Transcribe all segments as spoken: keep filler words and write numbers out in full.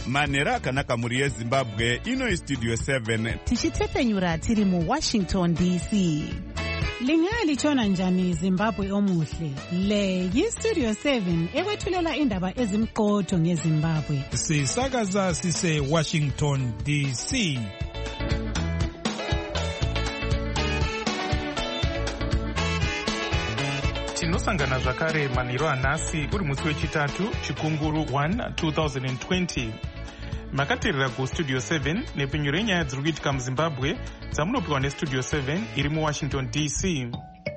manhero akanaka mhuri yezimbabwe. Ino istudio seven tichitepfenyura tiri muwashington D C. Lingalitshona njani Zimbabwe omuhle? Le yistudio seven ekwethulela indaba ezimqotho ngeZimbabwe. Sisakaza sise Washington D C. Tinosangana zvakare manhero anhasi uri musi wechitatu chikunguru one twenty twenty. Makateerera kustudio seven nepfenyuro renyaya dziri kuitika muZimbabwe dzamunopiwa nestudio seven iri muWashington D C.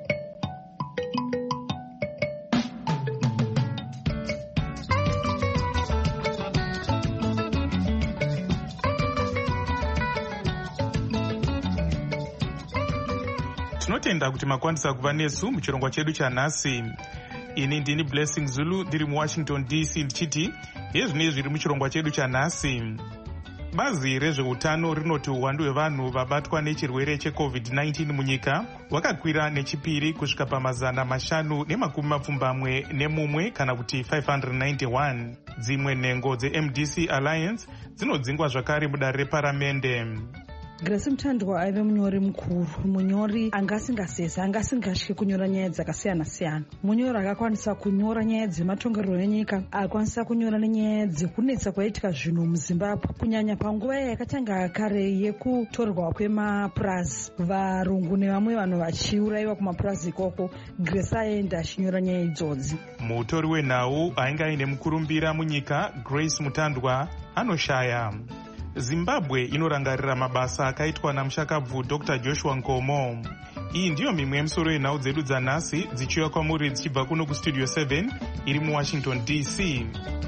Tinotenda kuti makwanisa kuva nesu muchirongwa chedu chanhasi. Ini ndini Blessing Zulu ndiri muWashington D C ndichiti hezvinei zviri muchirongwa chedu chanhasi. Bazi rezveutano rinoti uwandu hwevanhu vabatwa nechirwere checovid nineteen munyika hwakakwira nechipiri kusvika pamazana mashanu nemakumi mapfumbamwe nemumwe kana kuti five hundred ninety-one. Dzimwe nhengo dze-M D C Alliance dzinodzingwa zvakare mudare reparamende. Grace Mutandwa aive munyori mukuru, munyori angasingasese, angasingatyi kunyora nyaya dzakasiyana siyana. Munyori akakwanisa kunyora nyaya dzematongerero enyika, akakwanisa kunyora nenyaya dzekunetsa kwaitika zvinhu muZimbabwe, kunyanya panguva yakatanga kare yekutorwa kwemapurazi, varungu nevamwe vanhu vachiurayiwa kumapurazi ikoko. Grace aenda achinyora nyaya idzodzi. Mutori wenhau ainge aine mukurumbira munyika, Grace Mutandwa, anoshaya. Zimbabwe inorangarira mabasa akaitwa namushakabvu Doctor Joshua Nkomo. Iyi ndiyo mimwe yemisoro yenhau dzedu dzanhasi dzichiuya kwamuri dzichibva kuno kustudio seven iri muWashington D C.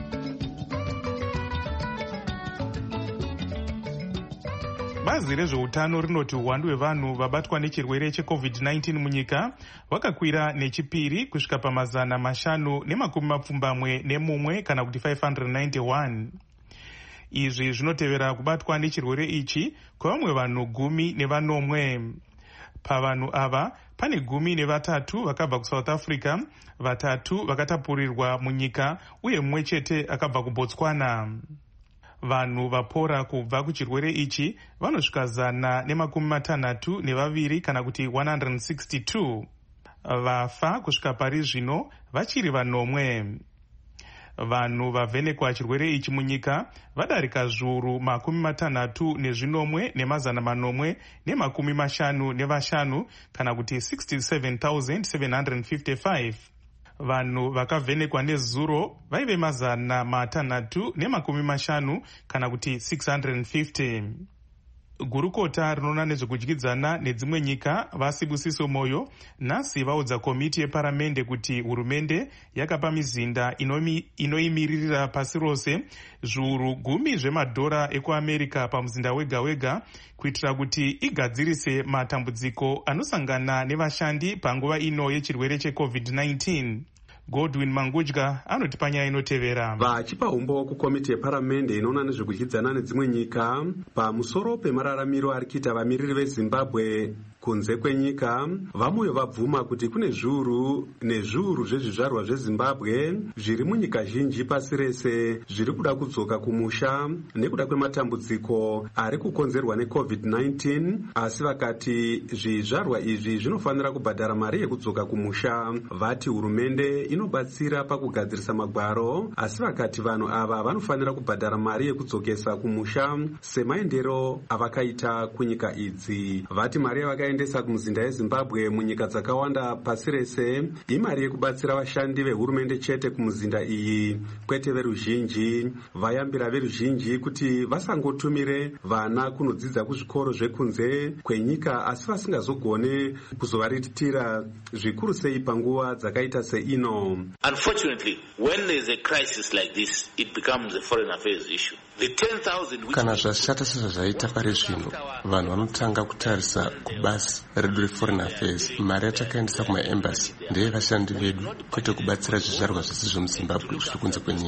Bazi rezveutano rinoti uwandu hwevanhu vabatwa nechirwere checovid nineteen munyika hwakakwira nechipiri kusvika pamazana mashanu nemakumi mapfumbamwe nemumwe kana kuti five hundred ninety-one. Izvi zvinotevera kubatwa nechirwere ichi kwevamwe vanhu gumi nevanomwe. Pavanhu ava pane gumi nevatatu vakabva kuSouth Africa, vatatu vakatapurirwa munyika uye mumwe chete akabva kuBotswana. Vanhu vapora kubva kuchirwere ichi vanosvika zana nemakumi matanhatu nevaviri kana kuti one hundred sixty-two. Vafa kusvika pari zvino vachiri vanomwe. Vanhu vavhenekwa chirwere ichi munyika vadarika zviuru makumi matanhatu nezvinomwe nemazana manomwe nemakumi mashanu nevashanu kana kuti sixty-seven thousand seven hundred fifty-five. Vanhu vakavhenekwa nezuro vaive mazana matanhatu nemakumi mashanu kana kuti six hundred fifty. Gurukota rinoona nezvekudyidzana nedzimwe nyika vaSibusiso Moyo nhasi vaudza komiti yeparamende kuti hurumende yakapa mizinda inoimiririra pasi rose zviuru gumi zvemadhora ekuAmerica pamuzinda wega wega kuitira kuti igadzirise matambudziko anosangana nevashandi panguva ino yechirwere checovid nineteen. Godwin Mangudya anoti panyaya inotevera. Vachipa umbo kukomiti yeparamende inoona nezvekudyidzana nedzimwe nyika pamusoro pemararamiro ari kuita vamiriri veZimbabwe kunze kwenyika, vamwe vabvuma kuti kune zviuru nezviuru zvezvizvarwa zveZimbabwe zviri munyika zhinji pasi rese zviri kuda kudzoka kumusha nekuda kwematambudziko ari kukonzerwa necovid nineteen, asi vakati zvizvarwa izvi zvinofanira kubhadhara mari yekudzoka kumusha. Vati hurumende inobatsira pakugadzirisa magwaro, asi vakati vanhu ava vanofanira kubhadhara mari yekudzokesa kumusha semaendero avakaita kunyika idzi. Vati mari yavakaendesa kumuzinda yeZimbabwe munyika dzakawanda pasi rese imari yekubatsira vashandi vehurumende chete kumuzinda iyi, kwete veruzhinji. Vayambira veruzhinji kuti vasangotumire vana kunodzidza kuzvikoro zvekunze kwenyika asi vasingazogone kuzovaritira zvikuru sei panguva dzakaita seino. Unfortunately, when there is a crisis like this, it becomes a foreign affairs issue. The ten thousand kana zvashata sezvazvaita pari zvino, vanhu vanotanga kutarisa kubasi redu reforeign affairs. Mari yatakaendesa kumaembassy ndeye vashandi vedu, kwete kubatsira zvizvarwa zvese zvemuZimbabwe zviri kunze kwenyika.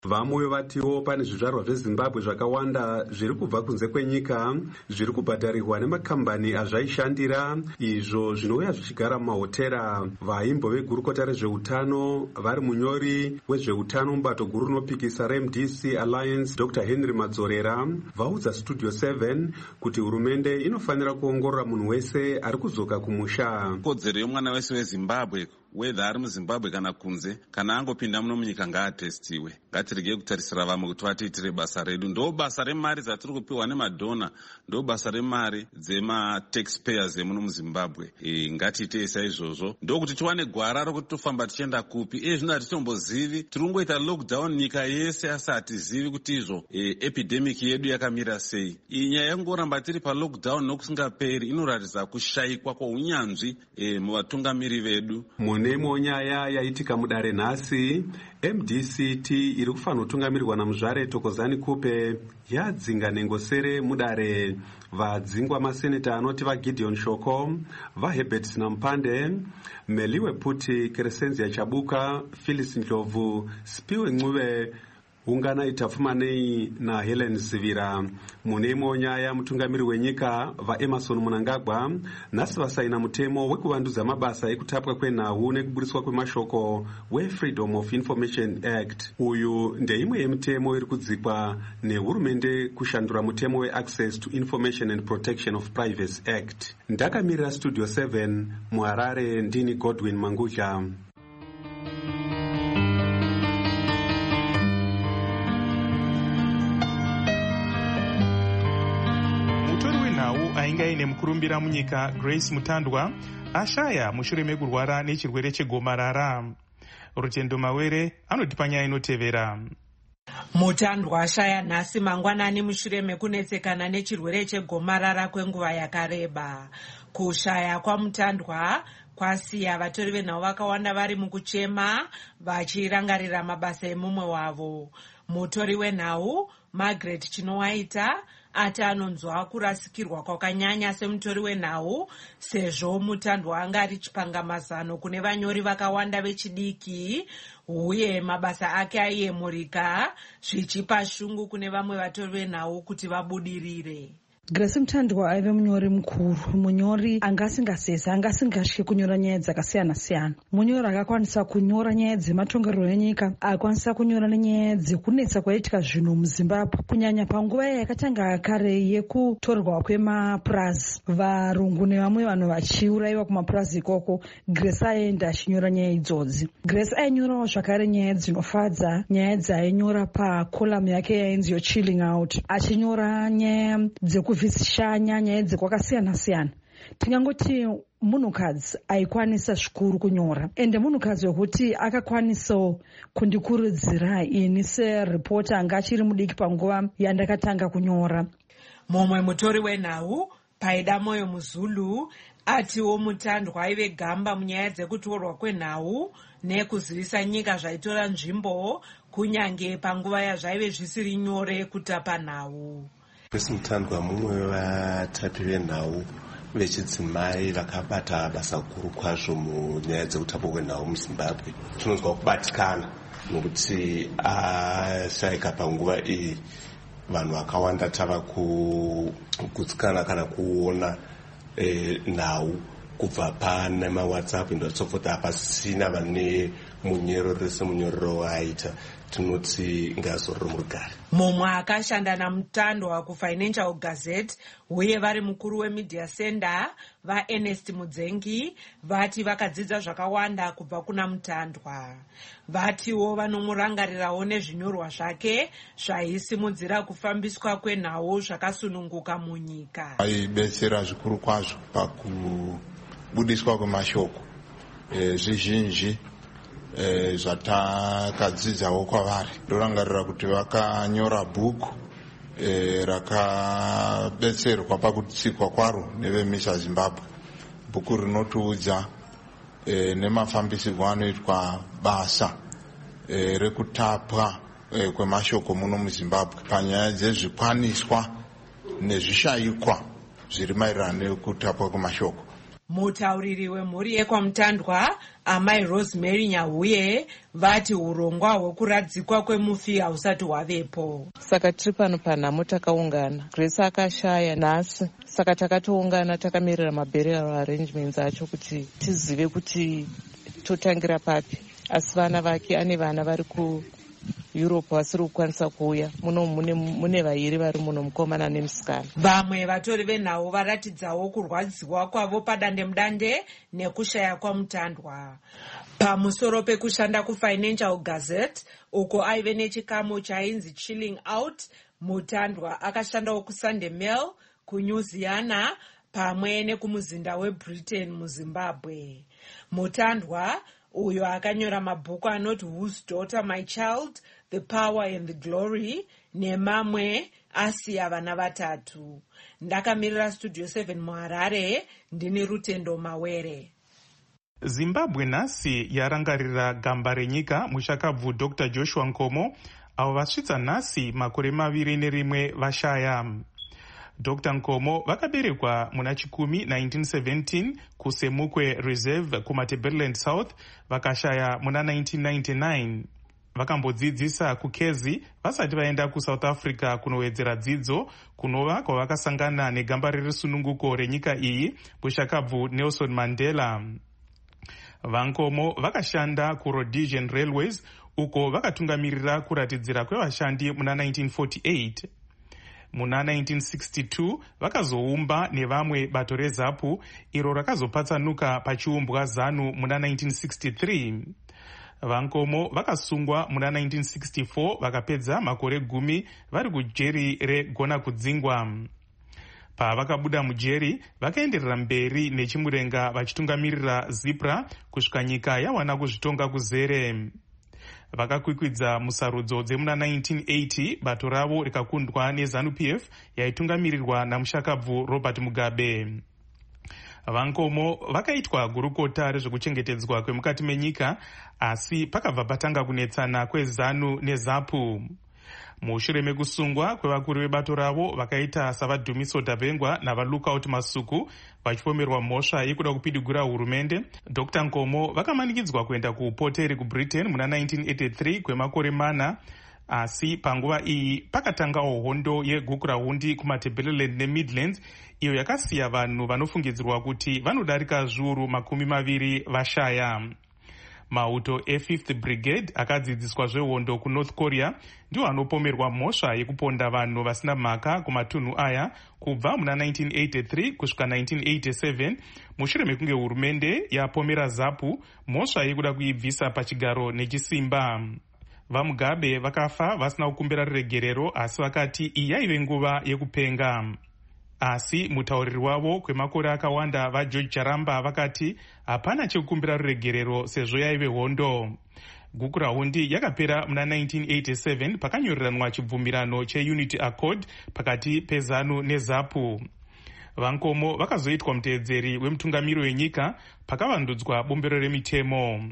Vamwe vatiwo pane zvizvarwa zveZimbabwe zvakawanda zviri kubva kunze kwenyika zviri kubhadharirwa nemakambani azvaishandira, izvo zvinouya zvichigara mumahotera. Vaimbo vegurukota rezveutano vari munyori wezveutano mubato guru rinopikisa reM D C Alliance Doctor Henry Madzorera vaudza Studio seven kuti hurumende inofanira kuongorora munhu wese ari kuzoka kumusha. Kodzero yomwana wese weZimbabwe wedha ari muZimbabwe kana kunze kana angopinda muno munyika ngaatestiwe. Ngatirege kutarisira vamwe kuti vatiitire basa redu. Ndo basa remari dzatiri kupiwa nemadhona, ndo basa remari dzema-taxpayers emuno muZimbabwe. E, ngatiite saizvozvo ndokuti tiwane gwara rokuti tofamba tichienda kupi. Iye zvino hatitombozivi, tiri kungoita lockdown nyika yese asi hatizivi kuti izvo e, epidemic yedu yakamira sei. Iyi nyaya yangoramba tiri palockdown nokusingaperi inoratidza kushayikwa kwaunyanzvi e, muvatungamiri vedu. Munemo nyaya yaitika mudare nhasi, M D C T iri kufanira kutungamirirwa naMuzvare Thokozani Kupe yadzinga nengosere mudare. Vadzingwa maseneta anoti vaGideon Shoko, vaHerbert Nampande, Meliwe Puti, Crescenzia Chabuka, Phyllis Ndlovu, Spiwe Ncube, ungana Itafumanei na Helen Sivira. Munemo nyaya mutungamiri wenyika vaEmerson Mnangagwa nasi vasaina mutemo wekuvanduza mabasa ekutapwa kwenhau nekuburiswa kwemashoko weFreedom of Information Act. Uyu ndeimwe yemutemo iri kudzikwa nehurumende kushandura mutemo weAccess to Information and Protection of Privacy Act. Ndakamirira Studio seven muHarare, ndini Godwin Mangudya. ainge aine mukurumbira munyika Grace Mutandwa ashaya mushure mekurwara nechirwere chegomarara. Rutendo Mawere anotipa nyaya inotevera. Mutandwa ashaya nhasi mangwanani mushure mekunetsekana nechirwere chegomarara kwenguva yakareba. Kushaya kwaMutandwa kwasiya vatori venhau vakawanda vari mukuchema vachirangarira mabasa emumwe wavo. Mutori wenhau Margaret Chinowaita ati anonzwa kurasikirwa kwakanyanya semutori wenhau sezvo Mutandwa anga ari chipangamazano kune vanyori vakawanda vechidiki uye mabasa ake aiyemurika zvichipa shungu kune vamwe vatori venhau kuti vabudirire. Grace Mutandwa aive munyori mukuru, munyori angasingasesa angasingatye kunyora nyaya dzakasiyana siyana. Munyori akakwanisa kunyora nyaya dzematongerero enyika, akakwanisa kunyora nenyaya dzekunetsa kwaitika zvinhu muZimbabwe kunyanya panguva yakatanga kare yekutorwa kwemapurazi, varungu nevamwe vanhu vachiurayiwa kumapurazi ikoko. Grace aenda achinyora nyaya idzodzi. Grace ainyorawo zvakare nyaya dzinofadza, nyaya dzainyora pakolamu yake yainzi yo Chilling Out, achinyora nyaya dzeku vhisishanya nyaya dzekwakasiyana siyana. Tingangoti munhukadzi aikwanisa zvikuru kunyora, ende munhukadzi wekuti akakwanisawo kundikurudzira ini seripota anga achiri mudiki panguva yandakatanga kunyora. Mumwe mutori wenhau Paida Moyo Muzulu atiwo Mutandwa aive gamba munyaya dzekutorwa kwenhau nekuzivisa nyika zvaitora nzvimbo kunyange panguva yazvaive zvisiri nyore kutapa nhau. Grace Mutandwa mumwe wevatapi venhau vechidzimai vakabata basa guru kwazvo munyaya dzekutapwa kwenhau muZimbabwe. Tinonzwa kubatikana nokuti ashayika panguva iyi vanhu vakawanda tava kugutsikana kana kuona nhau kubva pane maWhatsApp ndosofota hapasina vane munyero rese munyorero waaita. Tinoti ngazororo murugare. Mumwe akashanda naMutandwa kuFinancial Gazette uye vari mukuru weMedia Center vaErnest Mudzengi vati vakadzidza zvakawanda kubva kuna Mutandwa. Vatiwo vanomurangarirawo nezvinyorwa zvake zvaisimudzira kufambiswa kwenhau zvakasununguka munyika. Aibetsera zvikuru kwazvo pakubudiswa kwemashoko zvizhinji E, zvatakadzidzawo kwavari. Ndorangarira kuti vakanyora bhuku e, rakabetserwa pakutsikwa kwaro neveMISA Zimbabwe. Bhuku rinotiudza e, nemafambisirwo anoitwa basa e, rekutapwa e, kwemashoko muno muZimbabwe panyaya dzezvikwaniswa nezvishayikwa zviri maererano nekutapwa kwemashoko. Mutauriri wemhuri yekwamutandwa amai Rosemary Nyahuye vati urongwa hwekuradzikwa kwemufi hausati hwavepo. Saka tiri pano panhamo takaungana. Grace akashaya nhasi, saka takatoungana takamirira maburial arrangements acho kuti tizive kuti totangira papi. Asi vana vake ane vana vari ku Europe vasiri kukwanisa kuuya. Muno mune, mune vairi vari muno, mukomana nemusikana. Vamwe vatori venhau varatidzawo kurwadziwa kwavo padandemudande nekushaya kwamutandwa. Pamusoro pekushanda kuFinancial Gazette uko aive nechikamu chainzi Chilling Out, Mutandwa akashandawo kuSunday Mail, kuNewsiana pamwe nekumuzinda weBritain muZimbabwe. Mutandwa uyo akanyora mabhuku anoti Whose Daughter My Child, The Power and the Glory nemamwe asiya vana vatatu. Ndakamirira Studio seven muHarare, ndini Rutendo Mawere. Zimbabwe nhasi yarangarira gamba renyika mushakabvu Doctor Joshua Nkomo avo vasvitsa nhasi makore maviri nerimwe vashaya. Doctor Nkomo vakaberekwa muna chikumi nineteen seventeen kuSemukwe Reserve kuMatabeleland South, vakashaya muna nineteen ninety-nine. Vakambodzidzisa kuKezi vasati vaenda kuSouth Africa kunowedzera dzidzo kunova kwavakasangana negamba rerusununguko renyika iyi mushakabvu Nelson Mandela. Vankomo vakashanda kuRhodesian Railways uko vakatungamirira kuratidzira kwevashandi muna nineteen forty-eight. Muna nineteen sixty-two vakazoumba nevamwe bato reZAPU iro rakazopatsanuka pachiumbwa ZANU muna nineteen sixty-three. Vankomo vakasungwa muna nineteen sixty-four vakapedza makore gumi vari kujeri regona kudzingwa. Pavakabuda mujeri vakaenderera mberi nechimurenga vachitungamirira ZIPRA kusvika nyika yawana kuzvitonga kuzere. Vakakwikwidza musarudzo dzemuna nineteen eighty bato ravo rikakundwa neZANU-P F yaitungamirirwa namushakabvu Robert Mugabe. Vankomo vakaitwa gurukota rezvekuchengetedzwa kwemukati menyika, asi pakabva patanga kunetsana kweZANU neZAPU. Mushure mekusungwa kwevakuru vebato ravo vakaita savadhumiso Dabengwa navaLookout Masuku vachipomerwa mhosva yekuda kupidigura hurumende, Doctor Nkomo vakamanikidzwa kuenda kuupoteri kuBritain muna nineteen eighty-three kwemakore mana, asi panguva iyi pakatangawo hondo yegukurahundi kuMatabeleland neMidlands iyo yakasiya vanhu vanofungidzirwa kuti vanodarika zviuru makumi maviri vashaya. Mauto e-fifth Brigade akadzidziswa zvehondo kuNorth Korea ndiwo anopomerwa mhosva yekuponda vanhu vasina mhaka kumatunhu aya kubva muna nineteen eighty-three kusvika nineteen eighty-seven, mushure mekunge hurumende yapomera ZAPU mhosva yekuda kuibvisa pachigaro nechisimba. VaMugabe vakafa vasina kukumbira ruregerero, asi vakati iyi yaive nguva yekupenga. Asi mutauriri wavo kwemakore akawanda vaGeorge Charamba vakati hapana chekukumbira ruregerero sezvo yaive hondo. Gukurahundi yakapera muna nineteen eighty-seven pakanyoreranwa chibvumirano cheUnity Accord pakati peZANU neZAPU. Vankomo vakazoitwa muteedzeri wemutungamiri wenyika pakavandudzwa bombero remitemo.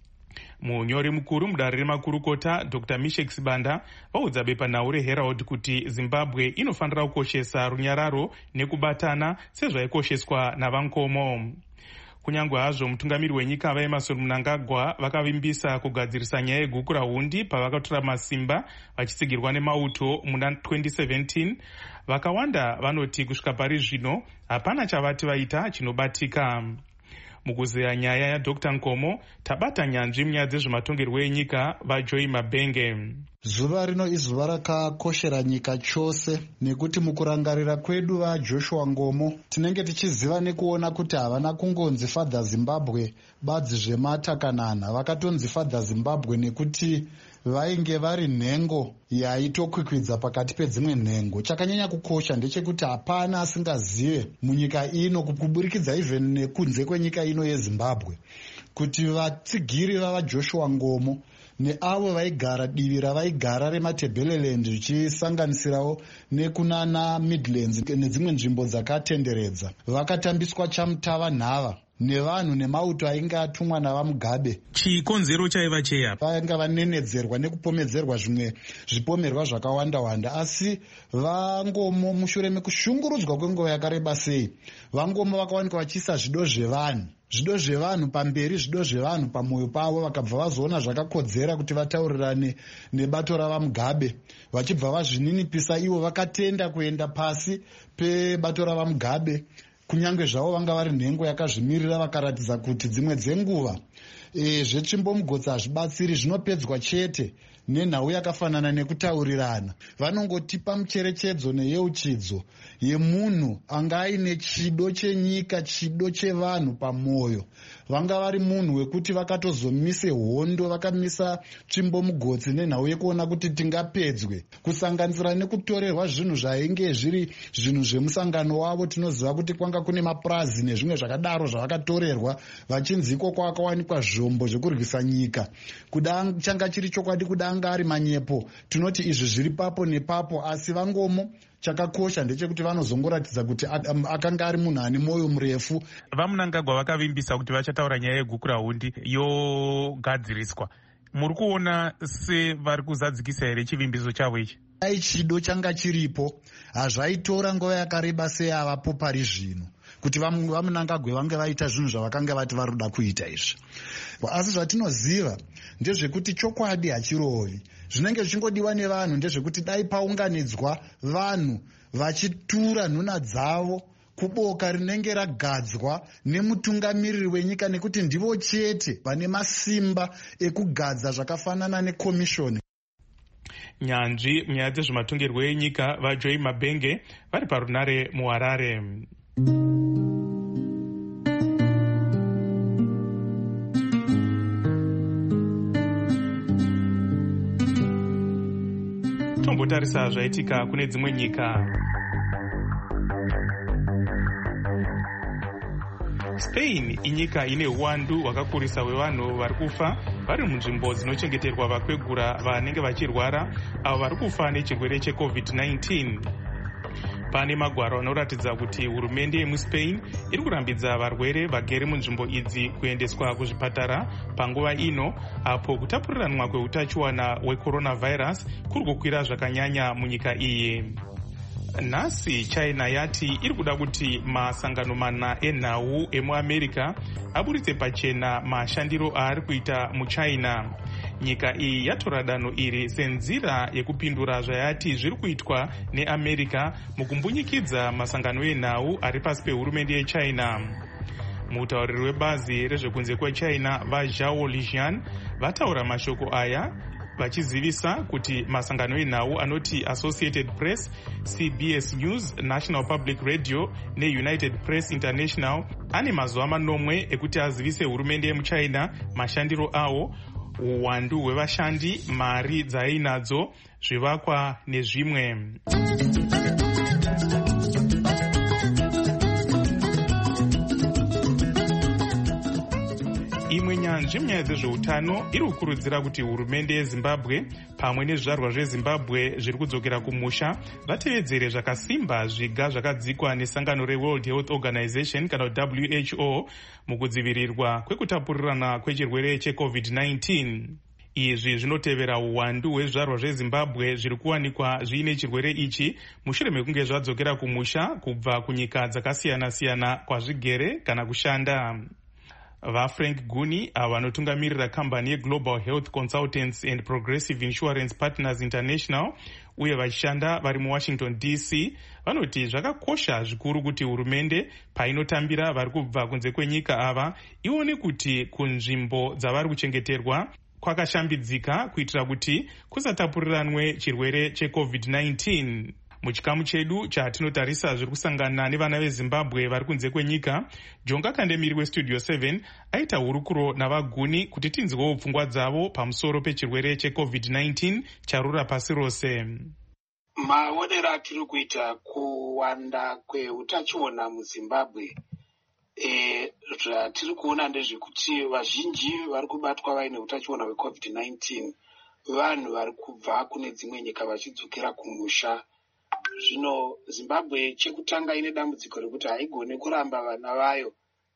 Munyori mukuru mudare remakurukota Doctor Mishek Sibanda vaudza bepanhau reHerald kuti Zimbabwe inofanira kukoshesa runyararo nekubatana sezvaikosheswa naVankomo. Kunyange hazvo mutungamiri wenyika vaEmmerson Mnangagwa vakavimbisa kugadzirisa nyaya yegukurahundi pavakatora masimba vachitsigirwa nemauto muna twenty seventeen, vakawanda vanoti kusvika pari zvino hapana chavati vaita chinobatika. Mukuzeya nyaya yaDoctor Nkomo tabata nyanzvi munyaya dzezvematongerwo enyika vaJoy Mabenge. Zuva rino izuva rakakoshera nyika chose nekuti mukurangarira kwedu vaJoshua Nkomo tinenge tichiziva nekuona kuti havana kungonzi Father Zimbabwe badzi zvematakanana, vakatonzi Father Zimbabwe nekuti vainge vari nhengo yaitokwikwidza pakati pedzimwe nhengo. Chakanyanya kukosha ndechekuti hapana asingazive munyika ino kuburikidza even nekunze kwenyika ino yeZimbabwe kuti vatsigiri vavaJoshua Nkomo neavo vaigara divi ravaigara reMatabeleland zvichisanganisirawo nekunana Midlands nedzimwe nzvimbo dzakatenderedza vakatambiswa chamutava nhava nevanhu nemauto ainge atumwa navamugabe. Chikonzero chaiva cheyapa vanga vanenedzerwa nekupomedzerwa zvimwe zvipomerwa zvakawanda-wanda, asi vangomo mushure mekushungurudzwa kwenguva yakareba sei, vangomo vakawanikwa vachiisa zvido zvevanhu zvido zvevanhu pamberi, zvido zvevanhu pamwoyo pavo, vakabva vazoona zvakakodzera kuti vataurirane nebato ravamugabe. Vachibva vazvininipisa ivo vakatenda kuenda pasi pebato ravamugabe, kunyange zvavo vanga vari nhengo yakazvimirira, vakaratidza kuti dzimwe dzenguva e, zvetsvimbomugodzi hazvibatsiri, zvinopedzwa chete nenhau yakafanana nekutaurirana. Vanongotipa mucherechedzo neyeuchidzo yemunhu anga aine chido chenyika, chido chevanhu pamwoyo. Vanga vari munhu wekuti vakatozomise hondo, vakamisa tsvimbomugodzi nenhau yekuona kuti tingapedzwe, kusanganisira nekutorerwa zvinhu zvainge zviri zvinhu zvemusangano wavo. Tinoziva kuti kwanga kune mapurazi nezvimwe zvakadaro zvavakatorerwa, vachinziko kwakawanikwa zvombo zvekuryisa nyika. Kuda changa chiri chokwadi, kuda anga ari manyepo, tinoti izvi zviri papo nepapo, asi vangomo chakakosha ndechekuti vanozongoratidza kuti akanga ari munhu ane mwoyo murefu. Vamunangagwa vakavimbisa kuti vachataura nyaya yegukurahundi yogadziriswa. Muri kuona sevari kuzadzikisa here chivimbiso chavo ichi? Dai chido changa chiripo, hazvaitora nguva yakareba sei avapo pari zvino kuti vamunangagwe vange vaita zvinhu zvavakanga vati varuda kuita izvi. Asi zvatinoziva ndezvekuti chokwadi hachirovi. Zvinenge zvichingodiwa nevanhu ndezvekuti dai paunganidzwa vanhu vachitura nhuna dzavo kuboka rinenge ragadzwa nemutungamiriri wenyika, nekuti ndivo chete vane masimba ekugadza zvakafanana nekomishoni. Nyanzvi munyaya dzezvematongerwo enyika vaJoy Mabenge vari parunare muHarare. Tombotarisa zvaitika kune dzimwe nyika. Spain inyika ine uwandu hwakakurisa hwevanhu vari kufa vari munzvimbo dzinochengeterwa vakwegura vanenge vachirwara avo vari kufa nechirwere checovid nineteen. Pane magwaro anoratidza kuti hurumende yemuSpain iri kurambidza varwere vagere munzvimbo idzi kuendeswa kuzvipatara panguva ino, apo kutapuriranwa kweutachiwana hwecoronavirus kuri kukwira zvakanyanya munyika iyi. Nhasi China yati iri kuda kuti masangano mana enhau emuAmerica aburitse pachena mashandiro aari kuita muChina. Nyika iyi yatora danho iri senzira yekupindura zvayati zviri kuitwa neAmerica mukumbunyikidza masangano enhau ari pasi pehurumende yeChina. Mutauriri webazi rezvekunze kweChina vaZhao Lijian vataura mashoko aya vachizivisa kuti masangano enhau anoti Associated Press, C B S News, National Public Radio neUnited Press International ane mazuva manomwe ekuti azivise hurumende yemuChina mashandiro awo, uwandu hwevashandi, mari dzaainadzo, zvivakwa nezvimwe. Imwe nyanzvi munyaya dzezveutano iri kukurudzira kuti hurumende yeZimbabwe pamwe nezvizvarwa zveZimbabwe zviri kudzokera kumusha vatevedzere zvakasimba zviga zvakadzikwa nesangano reWorld Health Organization kana W H O mukudzivirirwa kwekutapurirana kwechirwere checovid nineteen. Izvi zvinotevera uwandu hwezvizvarwa zveZimbabwe zviri kuwanikwa zviine chirwere ichi mushure mekunge zvadzokera kumusha kubva kunyika dzakasiyana-siyana kwazvigere kana kushanda. VaFrank Guni avo vanotungamirira kambani yeGlobal Health Consultants and Progressive Insurance Partners International uye vachishanda vari muWashington D C vanoti zvakakosha zvikuru kuti hurumende painotambira vari kubva kunze kwenyika ava ione kuti kunzvimbo dzavari kuchengeterwa kwakashambidzika kuitira kuti kusatapuriranwe chirwere checovid nineteen. Muchikamu chedu chatinotarisa zviri kusangana nevana veZimbabwe vari kunze kwenyika, Jonga Kandemiri weStudio seven aita hurukuro navaGuni kuti tinzwewo pfungwa dzavo pamusoro pechirwere checovid nineteen charura pasi rose. Maonero atiri kuita kuwanda kweutachiona muZimbabwe, e, zvatiri kuona ndezvekuti vazhinji vari kubatwa vaine utachiona hwecovid nineteen vanhu vari kubva kune dzimwe nyika vachidzokera kumusha. Zvino Zimbabwe chekutanga ine dambudziko rekuti haigone kuramba vana vayo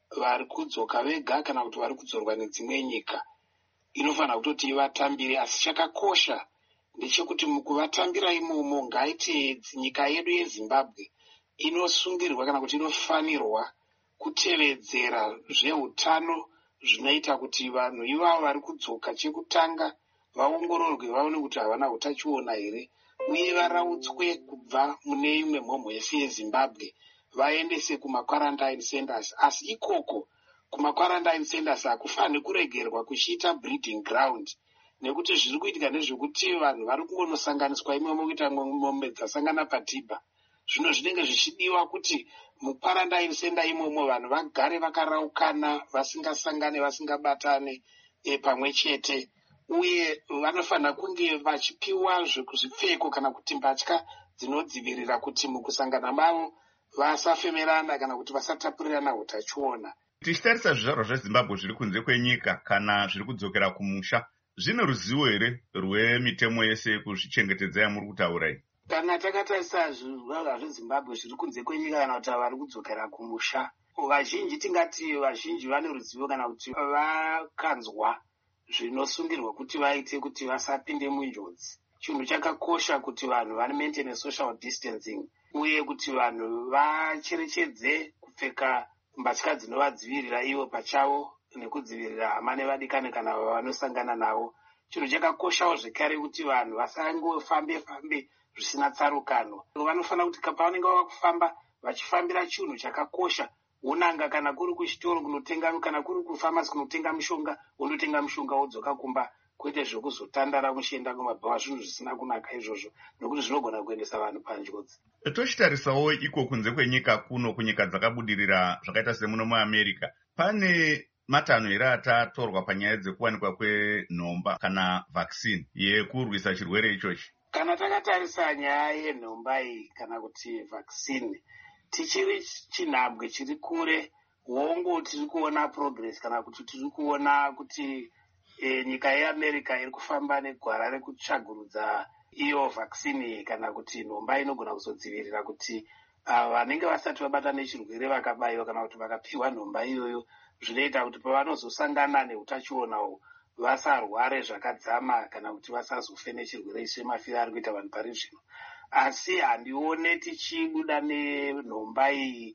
vari kudzoka vega kana kuti vari kudzorwa nedzimwe nyika inofanira kutoti ivatambire. Asi chakakosha ndechekuti mukuvatambira imomo ngaite nyika yedu yeZimbabwe inosungirwa kana kuti inofanirwa kutevedzera zveutano zvinoita kuti vanhu ivavo vari kudzoka chekutanga vaongororwe vaone kuti havana utachiona here, uye varautswe kubva mune imwe mhomho yese yeZimbabwe vaendese kumakwarantine centers. Asi ikoko kumakwarantine centers hakufaniri kuregerwa kuchiita breeding ground, nekuti zviri kuitika ndezvekuti vanhu vari kungonosanganiswa imomo kuita mombe dzasangana padhibha. Zvino zvinenge zvichidiwa kuti mukwarantine center imomo vanhu vagare vakaraukana, vasingasangane, vasingabatane e, pamwe chete, uye vanofanira kunge vachipiwa zvekuzvipfeko kana kuti mbatya dzinodzivirira kuti mukusangana mavo vasafemerana kana kuti vasatapurirana utachiona. Tichitarisa zvizvarwa zveZimbabwe zviri kunze kwenyika kana zviri kudzokera kumusha, zvine ruzivo here rwemitemo yese yekuzvichengetedza yamuri kutaura iyi? Kana takatarisa zvizvarwa zveZimbabwe zviri kunze kwenyika kana kuti vari kudzokera kumusha, vazhinji tingati vazhinji vane ruzivo kana kuti vakanzwa zvinosungirwa kuti vaite kuti vasapinde munjodzi. Chinhu chakakosha kuti vanhu vane maintain social distancing, uye kuti vanhu vacherechedze kupfeka mbatya dzinovadzivirira ivo pachavo nekudzivirira hama nevadikani kana vanosangana navo. Chinhu chakakoshawo zvekare kuti vanhu vasangofambe fambe zvisina tsarukano. Vanofanira kuti pavanenge vava kufamba vachifambira chinhu chakakosha, unanga kana kuri kuchitoro kunotenga, kana kuri kufamasi kunotenga mishonga, undotenga mishonga wodzoka kumba, kwete zvekuzotandara muchienda kumabhawa, zvinhu zvisina kunaka izvozvo, nokuti zvinogona kuendesa vanhu panjodzi. Tochitarisawo iko kunze kwenyika kuno, kunyika dzakabudirira zvakaita semuno muAmerica, pane matanho here atatorwa panyaya dzekuwanikwa kwenhomba kana vaccine yekurwisa chirwere ichochi? Kana takatarisa nyaya yenhomba iyi kana kuti vaccine, tichiri chinhambwe chiri kure, wongo tiri kuona progress kana kuti tiri kuona kuti e, nyika yeAmerica iri kufamba negwara rekutsvagurudza iyo vaccine kana kuti nhomba inogona kuzodzivirira kuti vanenge uh, vasati vabata nechirwere vakabayiwa kana kuti vakapiwa nhomba iyoyo, zvinoita kuti pavanozosangana neutachionawo vasarware zvakadzama kana kuti vasazofe nechirwere semafiro ari kuita vanhu pari zvino. Asi handione tichibuda nenhomba iyi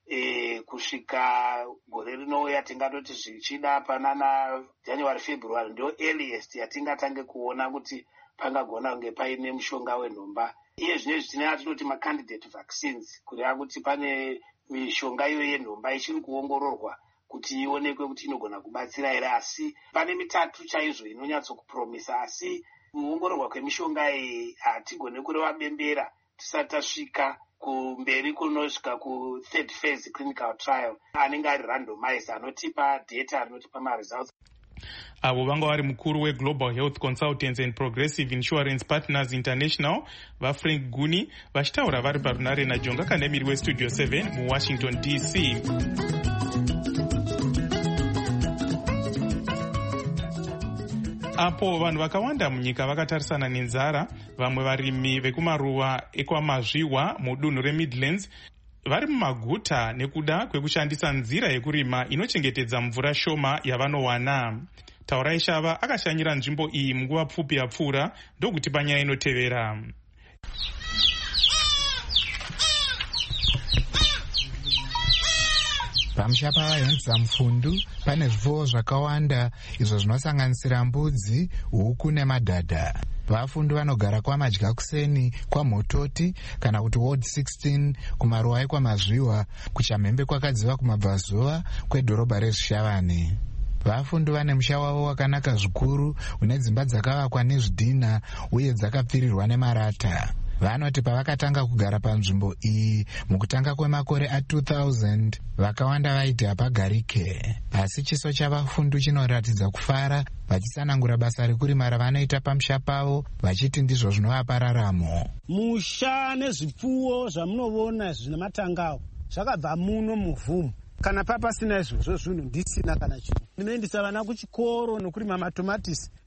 e, kusvika gore rinouya tingatoti zvichida panana January February ndio earliest yatingatange kuona kuti pangagona kunge paine mushonga wenhomba. Iye zvinezvi tinenge tinoti macandidate vaccines, kureva kuti pane mishonga iyo yenhomba ichiri kuongororwa kuti ionekwe kuti inogona kubatsira here, asi pane mitatu chaizvo inonyatsokupromisa. Asi kuongororwa kwemishonga iyi hatigone kureva bembera tisati tasvika kumberi kunosvika ku-third phase clinical trial anenge ari randomized, anotipa data, anotipa maresults. Avo vanga vari mukuru weGlobal Health Consultants and Progressive Insurance Partners International vaFrank Guni vachitaura vari parunare naJonga Kandemiri weStudio seven muWashington D C. Apo vanhu vakawanda munyika vakatarisana nenzara, vamwe varimi vekumaruwa ekwamazviwa mudunhu reMidlands vari mumaguta nekuda kwekushandisa nzira yekurima inochengetedza mvura shoma yavanowana. Taurai Shava akashanyira nzvimbo iyi munguva pfupi yapfuura, ndokuti panyaya inotevera. Pamusha pavahenza mfundu pane zvipfuwo zvakawanda izvo zvinosanganisira mbudzi, huku nemadhadha. Vafundi vanogara kwamadya kuseni kwaMhototi kana kuti Ward sixteen kumaruwa ekwamazviwa, kuchamhembe kwakadziva kumabvazuva kwedhorobha reZvishavani. Vafundi vane musha wavo wakanaka zvikuru une dzimba dzakavakwa nezvidhina uye dzakapfirirwa nemarata. Vanoti pavakatanga kugara panzvimbo iyi mukutanga kwemakore a two thousand vakawanda vaiti hapagarike, asi chiso chavafundi chinoratidza kufara vachisanangura basa rekurima ravanoita pamusha pavo vachiti ndizvo zvinovapa raramo. Musha nezvipfuwo zvamunoona zvine matangawo zvakabva muno muvhumu. Kana papasina izvozvo zvinhu ndisina kana chinhu. Ndinoendesa vana kuchikoro nokurima matomatisi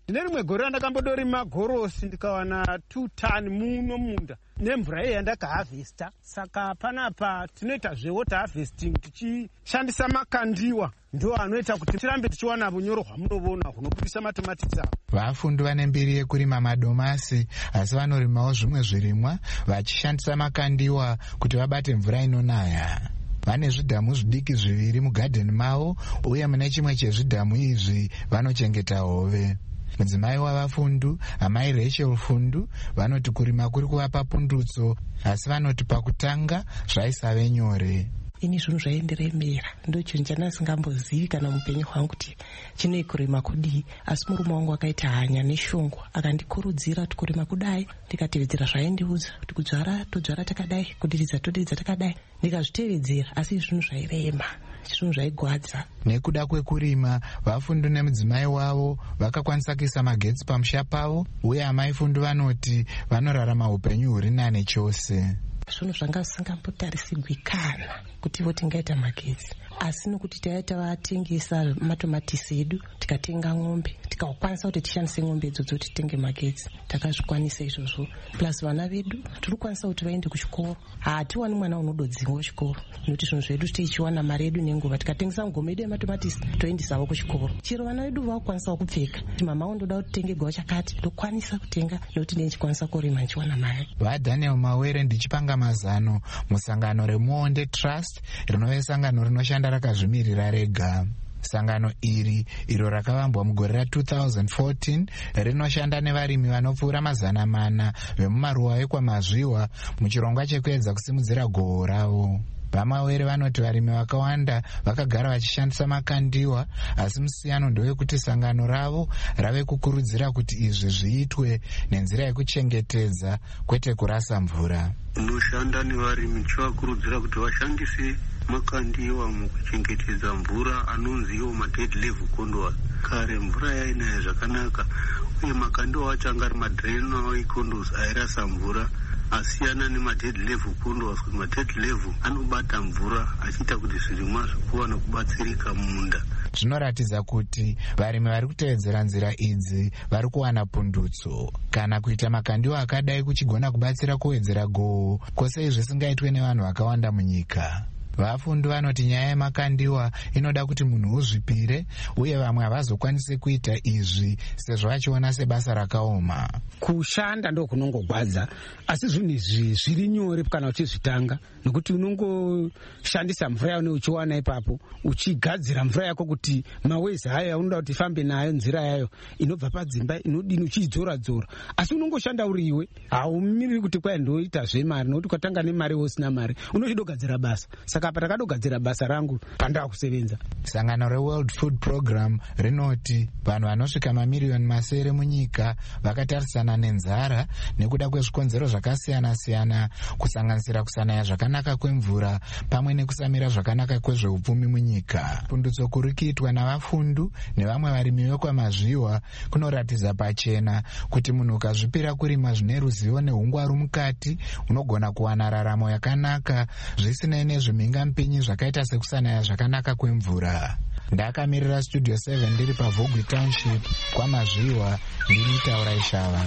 ndine rimwe gore randakambodorima gorosi ndikawana two ton muno munda nemvura iyi yandakahavhesta. Saka panapa tinoita zvewater harvesting tichishandisa makandiwa, ndo anoita kuti tirambe tichiwana unyoro hwamunoona hunobudisa matomatisi avo. Vafundi vane mbiri yekurima madomasi, asi vanorimawo zvimwe zvirimwa vachishandisa makandiwa kuti vabate mvura inonaya. Vane zvidhamu zvidiki zviviri mugadheni mavo, uye mune chimwe chezvidhamu izvi vanochengeta hove. Mudzimai wavafundu, amai Rachel Fundu, vanoti kurima kuri kuvapa pundutso, asi vanoti pakutanga zvaisave nyore. Ini zvinhu zvaindiremera, ndo chinhu chandasingambozivi kana mupenyu hwangu kuti chinoi kurima kudii, asi murume wangu akaita hanya neshungu akandikurudzira kuti kurima kudai, ndikatevedzera zvaindiudza kuti kudzvara todzvara takadai, kudiridza todiridza takadai, ndikazvitevedzera, asi zvinhu zvairema, zvinhu zvaigwadza. Nekuda kwekurima, vafundu nemudzimai wavo vakakwanisa kuisa magetsi pamusha pavo, uye amai Fundu vanoti vanorarama upenyu huri nane chose. Zvinhu zvanga zvisingambotarisirwi kana kuti vo tingaita magetsi, asi nokuti taita vatengesa matomatisi edu, tikatenga ng'ombe, tikakwanisa kuti tishandise ng'ombe idzodzo titenge magetsi, takazvikwanisa izvozvo. Plus vana vedu tiri kukwanisa kuti vaende kuchikoro, hatiwani mwana unododzingwa chikoro, nokuti zvinhu zvedu tichiwana mari yedu nenguva, tikatengesa ngome yedu yematomatisi toendesawo kuchikoro. Chero vana vedu vakukwanisawo kupfeka, kuti mama undoda kuti tenge gwa chakati, ndokwanisa kutenga nokuti ndichikwanisa kurima ndichiwana mari. VaDaniel Mawere ndichipanga mazano musangano reMuonde Trust, rinove sangano rinoshanda rakazvimirira rega. Sangano iri, iro rakavambwa mugore ra two thousand fourteen, rinoshanda nevarimi vanopfuura mazana mana vemumaruwa ekwamazviwa muchirongwa chekuedza kusimudzira goho ravo. Vamawere vanoti varimi vakawanda vakagara vachishandisa makandiwa, asi musiyano ndewekuti sangano ravo rave kukurudzira kuti izvi zviitwe nenzira yekuchengetedza kwete kurasa mvura. Unoshanda nevarimi chivakurudzira kuti vashandise makandiwa mukuchengetedza mvura anonzi iwo madead level condola. Kare mvura yainaya zvakanaka, uye makandiwa acho anga ari madrenal condols airasa mvura, asiyana nemadead level condols. Kuti madead level anobata mvura achiita kuti zvirimwa zvikuwana kubatsirika munda. Zvinoratidza kuti varimi vari kutevedzera nzira idzi vari kuwana pundutso. Kana kuita makandiwa akadai kuchigona kubatsira kuwedzera goho, kwose izvi zvisingaitwe nevanhu vakawanda munyika. Vafundi vanoti nyaya yemakandiwa inoda kuti munhu uzvipire, uye vamwe havazokwanise kuita izvi sezvo vachiona sebasa rakaoma. Kushanda ndo kunongogwadza, asi zvinhu izvi zviri nyore kana uchizvitanga, nokuti unongoshandisa mvura yaune uchiwana ipapo, uchigadzira mvura yako kuti mawezi hayo aunoda kuti ifambe nayo nzira yayo inobva padzimba inodini uchiidzora-dzora. Asi unongoshanda uri iwe, haumiriri kuti kwai ndoita zvemari, nokuti kwatanga nemari usina mari, unochidogadzira basa. Saka patakadogadzira basa rangu pandava kusevenza. Sangano reWorld Food Program rinoti vanhu vanosvika mamiriyoni masere munyika vakatarisana nenzara nekuda kwezvikonzero zvakasiyana-siyana, kusanganisira kusanaya zvakanaka kwemvura pamwe nekusamira zvakanaka kwezveupfumi munyika. Pundutso kuri kuitwa navafundu nevamwe varimi vekwamazviwa kunoratidza pachena kuti munhu ukazvipira kurima zvine ruzivo neungwaru mukati, unogona kuwana raramo yakanaka zvisinei nezvimhinga mpinyi zvakaita sekusanaya zvakanaka kwemvura. Ndakamirira Studio seven ndiri paVogwi Township kwamazviwa, ndini Taura Ishava.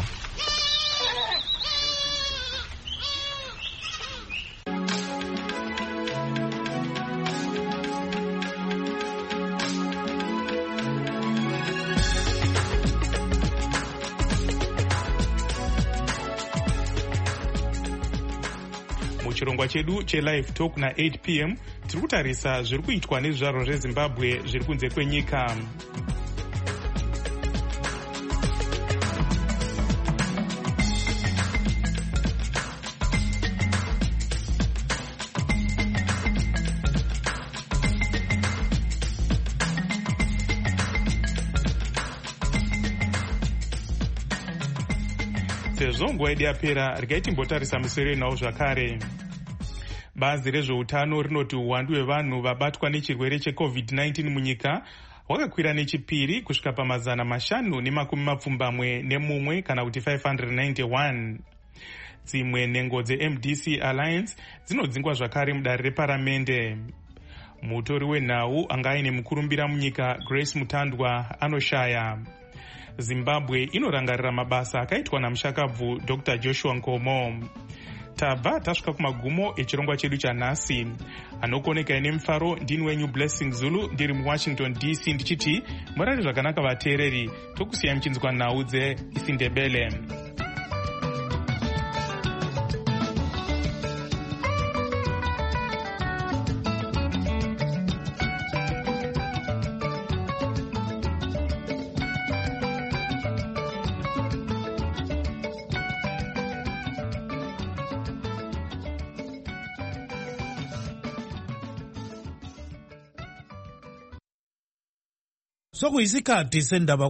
Muchirongwa chedu chelive talk na eight p m tiri kutarisa zviri kuitwa nezvizvarwa zveZimbabwe zviri kunze kwenyika. Sezvo nguva yedu yapera, regai timbotarisa misoro inawo zvakare. Bazi rezveutano rinoti uwandu hwevanhu vabatwa nechirwere checovid nineteen munyika hwakakwira nechipiri kusvika pamazana mashanu nemakumi mapfumbamwe nemumwe kana kuti five hundred ninety-one. Dzimwe nhengo dze-M D C Alliance dzinodzingwa zvakare mudare reparamende. Mutori wenhau anga aine mukurumbira munyika Grace Mutandwa anoshaya. zimbabwe inorangarira mabasa akaitwa namushakabvu dr joshua nkomo. tabva tasvika kumagumo echirongwa chedu chanhasi. Anokoneka ine mufaro ndini wenyu Blessing Zulu ndiri muwashington D C ndichiti murari zvakanaka vateereri, tokusiyai muchinzwa nhau dzeIsindebele. Sokuyisikhathi sendaba